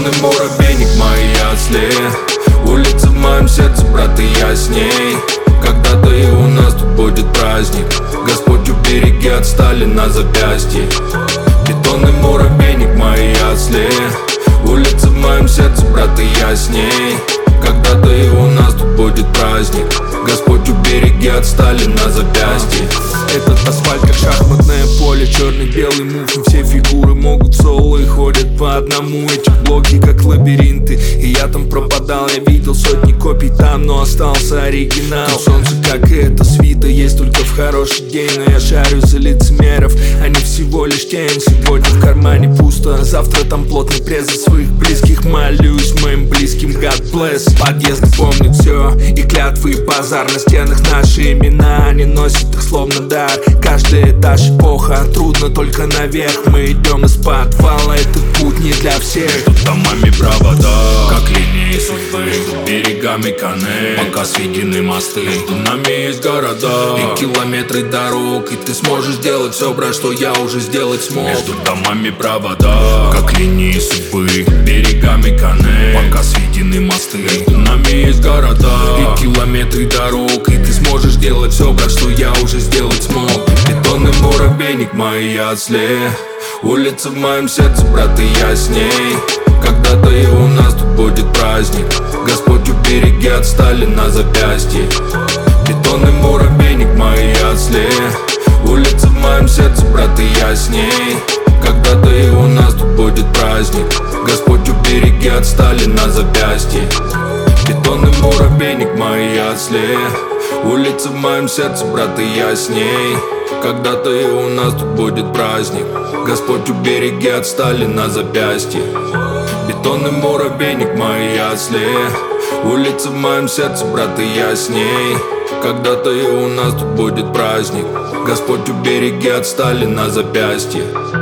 Бетонный муравейник, мои ясли. Улица в моем сердце, брат, и я с ней. Когда-то и у нас тут будет праздник. Господь убереги от стали на запястье. Бетонный муравейник, мои ясли. Улица в моем сердце, брат, и я с ней. Когда-то и у нас тут будет праздник. Господь убереги от стали на запястье. Этот асфальт как шахматное поле, черный-белый мув, и все фигуры могут соло и ходят по одному. Эти блоки как лабиринты, и я там пропадал. Я видел сотни копий там, но остался оригинал. Тут солнце, как и эта свита, есть только в хороший день. Но я шарю за лицемеров, они всего лишь тень. Сегодня в кармане пусто, а завтра там плотный пресс. За своих близких молюсь моим близким, God bless. Подъезды помнят все, и клятвы, и базар. На стенах наши имена, они носят их словно дар. Каждый этаж эпоха, трудно только наверх. Мы идем из подвала, этот путь не для всех. Между домами провода, как линии судьбы. Между берегами коннект, пока сведены мосты. Между нами есть города и километры дорог. И ты сможешь сделать все, брат, что я уже сделать смог. Между домами провода, как линии судьбы. Берегами коннект, пока сведены мосты. Между нами есть города и километры дорог. И ты сможешь сделать все, брат, что я уже сделать смог. Бетонный муравейник, мои ясли. Улица в моем сердце, брат, и я с ней. Когда-то и у нас тут будет праздник. Господь убереги от стали на запястье. Бетонный муравейник, мои ясли. Улица в моем сердце, брат, и я с ней. Когда-то и у нас тут будет праздник. Господь убереги от стали на запястье. Бетонный муравейник, мои ясли. Улица в моем сердце, брат, и я с ней. Когда-то и у нас тут будет праздник. Господь убереги от стали на запястье. Бетонный муравейник, мои ясли. Улица в моем сердце, брат, и я с ней. Когда-то и у нас тут будет праздник. Господь убереги от стали на запястье.